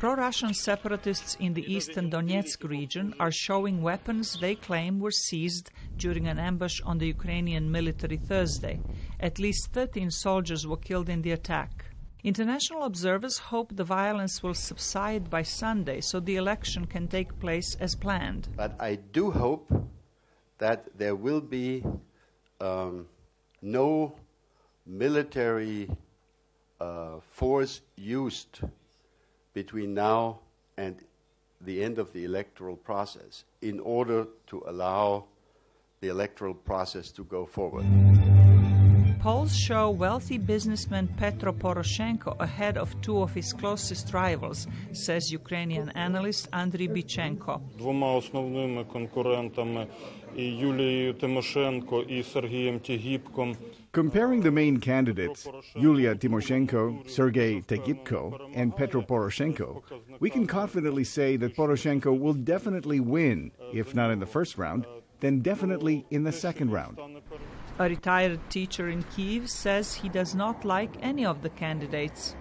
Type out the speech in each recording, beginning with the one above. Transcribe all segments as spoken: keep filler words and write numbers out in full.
Pro-Russian separatists in the eastern Donetsk region are showing weapons they claim were seized during an ambush on the Ukrainian military Thursday. At least thirteen soldiers were killed in the attack. International observers hope the violence will subside by Sunday so the election can take place as planned. But I do hope that there will be um, no military uh, force used between now and the end of the electoral process in order to allow the electoral process to go forward. Polls show wealthy businessman Petro Poroshenko ahead of two of his closest rivals, says Ukrainian analyst Andriy Bichenko. Двома основними конкурентами Юлією Тимошенко і Сергієм Тігіпком. Comparing the main candidates, Yulia Tymoshenko, Sergei Tegipko, and Petro Poroshenko, we can confidently say that Poroshenko will definitely win, if not in the first round, then definitely in the second round. A retired teacher in Kyiv says he does not like any of the candidates.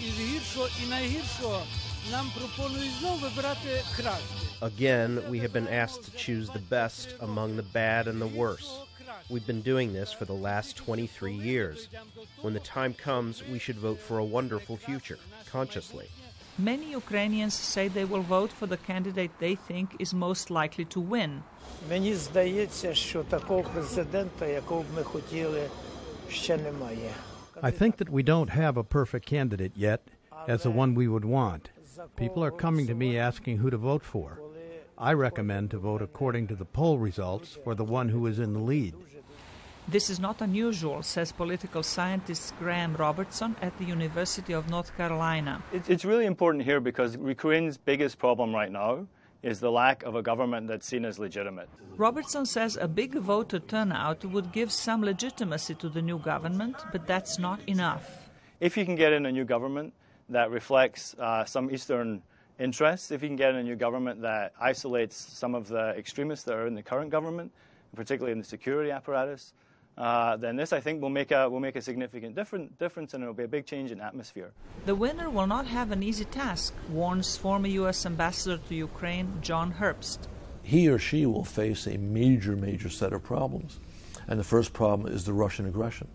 Again, we have been asked to choose the best among the bad and the worst. We've been doing this for the last twenty-three years. When the time comes, we should vote for a wonderful future, consciously. Many Ukrainians say they will vote for the candidate they think is most likely to win. Мені здається, що такого президента, якого б ми хотіли, ще немає. I think that we don't have a perfect candidate yet, as the one we would want. People are coming to me asking who to vote for. I recommend to vote according to the poll results for the one who is in the lead. This is not unusual, says political scientist Graham Robertson at the University of North Carolina. It's really important here because Ukraine's biggest problem right now is the lack of a government that's seen as legitimate. Robertson says a big voter turnout would give some legitimacy to the new government, but that's not enough. If you can get in a new government that reflects uh, some Eastern interests, if you can get in a new government that isolates some of the extremists that are in the current government, particularly in the security apparatus, Uh, then this, I think, will make a will make a significant different difference, and it will be a big change in atmosphere. The winner will not have an easy task, warns former U S Ambassador to Ukraine John Herbst. He or she will face a major, major set of problems, and the first problem is the Russian aggression.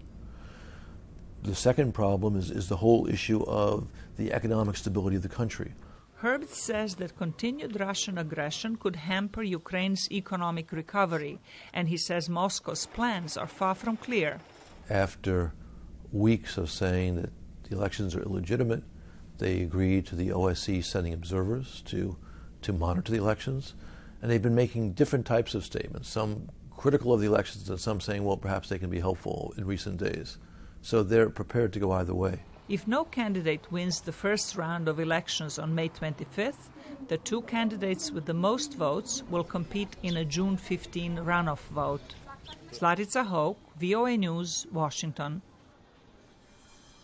The second problem is is the whole issue of the economic stability of the country. Herbst says that continued Russian aggression could hamper Ukraine's economic recovery, and he says Moscow's plans are far from clear. After weeks of saying that the elections are illegitimate, they agreed to the O S C sending observers to, to monitor the elections, and they've been making different types of statements, some critical of the elections and some saying, well, perhaps they can be helpful in recent days. So they're prepared to go either way. If no candidate wins the first round of elections on May twenty-fifth, the two candidates with the most votes will compete in a June fifteenth runoff vote. Zlatica Hoke, V O A News, Washington.